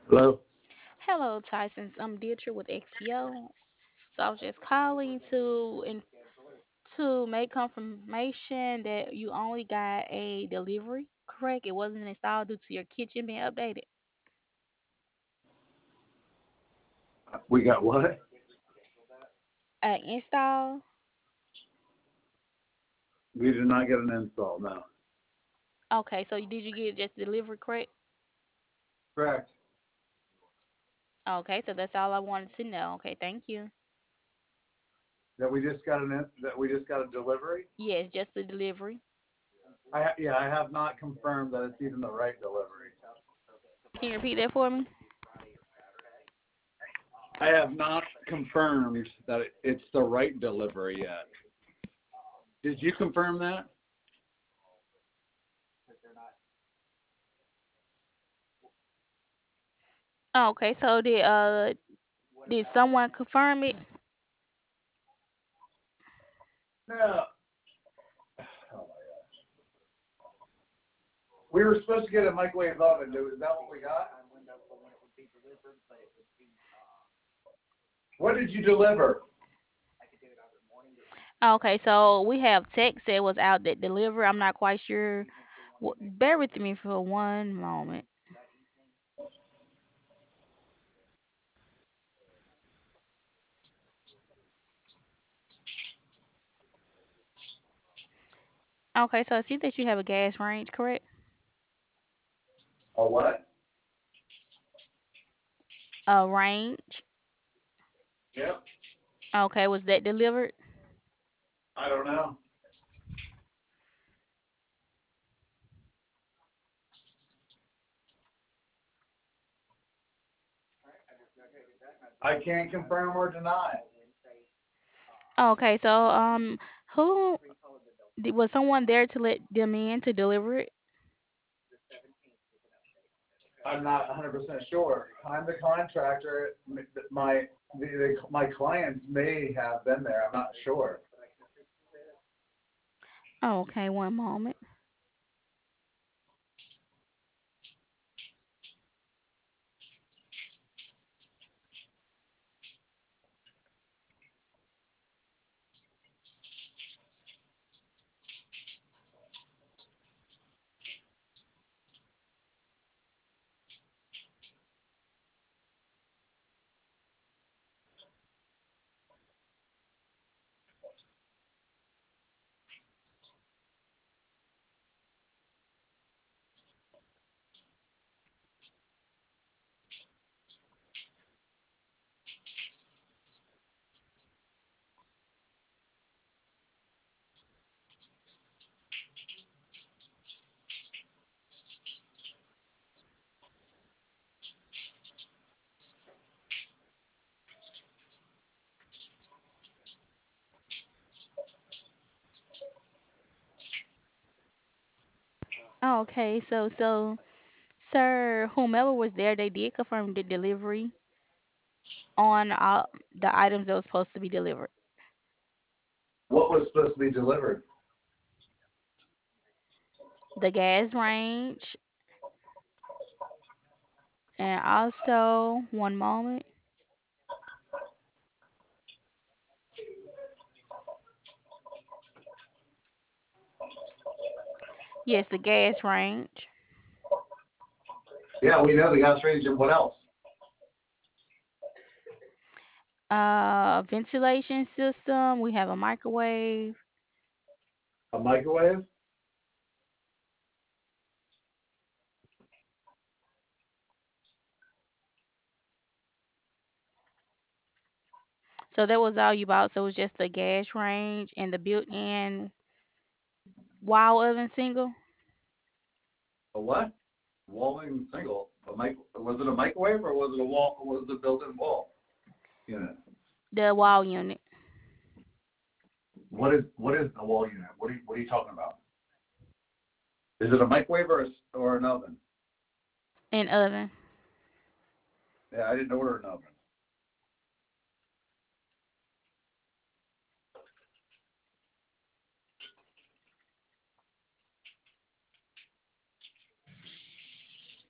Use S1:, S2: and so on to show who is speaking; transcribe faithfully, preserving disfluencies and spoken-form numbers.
S1: Hello.
S2: Hello, Tyson's. I'm Deirdre with X E O. So I was just calling to and to make confirmation that you only got a delivery, correct? It wasn't installed due to your kitchen being updated.
S1: We got what?
S2: Uh, install.
S1: We did not get an install. No.
S2: Okay, so did you get just delivery, correct?
S1: Correct.
S2: Okay, so that's all I wanted to know. Okay, thank you.
S1: That we just got an in- that we just got a delivery.
S2: Yes, just the delivery.
S1: I ha- yeah, I have not confirmed that it's even the right delivery.
S2: Can you repeat that for me?
S1: I have not confirmed that it- it's the right delivery yet. Did you confirm that?
S2: Okay, so did uh did someone confirm it?
S1: No. Oh my gosh. We were supposed to get a microwave oven. Is that what we got? What did you deliver?
S2: Okay, so we have text that was out that deliver. I'm not quite sure. W- Bear with me for one moment. Okay, so I see that you have a gas range, correct?
S1: A what?
S2: A range.
S1: Yep.
S2: Okay, was that delivered?
S1: I don't know. I can't confirm or deny.
S2: Okay, so um, who did, was someone there to let them in to deliver it?
S1: I'm not one hundred percent sure. I'm the contractor. My the, the, my clients may have been there. I'm not sure.
S2: Okay, one moment. Okay, so so sir, whomever was there, they did confirm the delivery on all the items that was supposed to be delivered.
S1: What was supposed to be delivered?
S2: The gas range, and also one moment. Yes, the gas range.
S1: Yeah, we know the gas range and what else?
S2: Uh, ventilation system. We have a microwave.
S1: A microwave?
S2: So that was all you bought. So it was just the gas range and the built-in wall oven single.
S1: A what? Walling single. A mic? Was it a microwave or was it a wall? Or was it a built-in wall unit?
S2: The wall unit
S1: What is what is the wall unit? What are you, what are you talking about? Is it a microwave or a, or an oven?
S2: and oven.
S1: Yeah, I didn't order an oven.